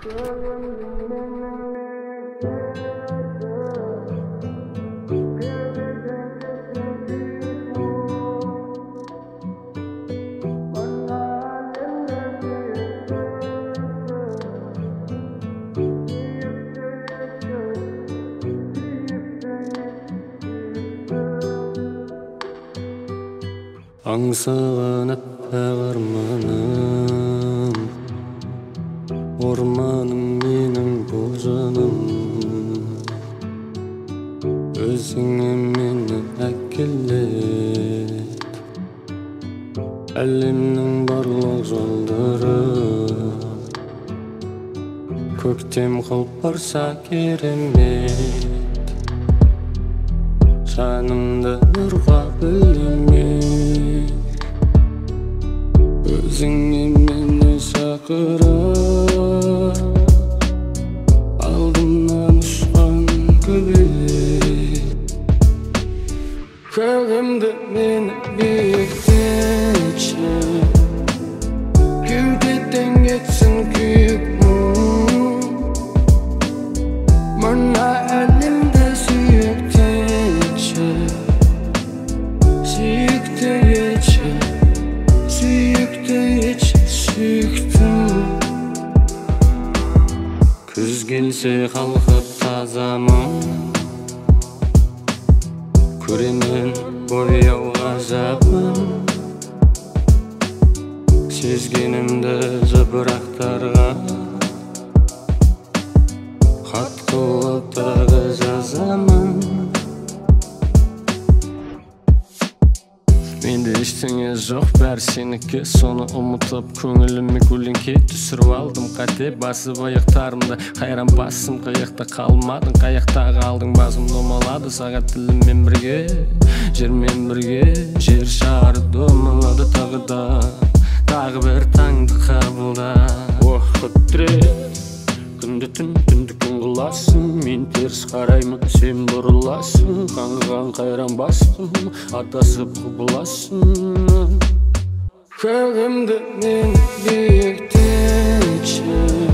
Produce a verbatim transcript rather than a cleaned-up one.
Аңсаған аппақ арманым, орманым менің бұл жаным. Өзіңе мені әкелет, әлемнің барлық жолдары. Көктем қылып барса керемет, жанымды нұрға бөлемек. Өзіңе мені шақырып, алдымнан ұшқан көбелек. Көгімді мені биіктетші, кеудеден кетсін күйік мұң. Мына әлемді сүйіктетші, сүйікті етші, сүйікті етші, сүйіктім. Күз келсе қалқып тазамын, көремін бояу ғажабын. Сезгенімді жапырақтарға хат қылып тағы жазамын. Менде ештеңе жоқ, бәрі сенікі. Соны ұмытып көңіліме көлеңке түсіріп алдым. Қате басып аяқтарымды, қайран басым қаяқта қалмадың. Қаяқта қалдың, басым домалады сағат тіліммен бірге, жермен бірге. Жер шары домалады тағы да, тағы бір таңды қабылда. Ох, құдірет, күнді түн, түнді күн қыласың. Мен теріс қараймын, сен бұрыласың. Қаңғыған қайран бастым, атасып құбыласың. Көгімді мені биіктетші,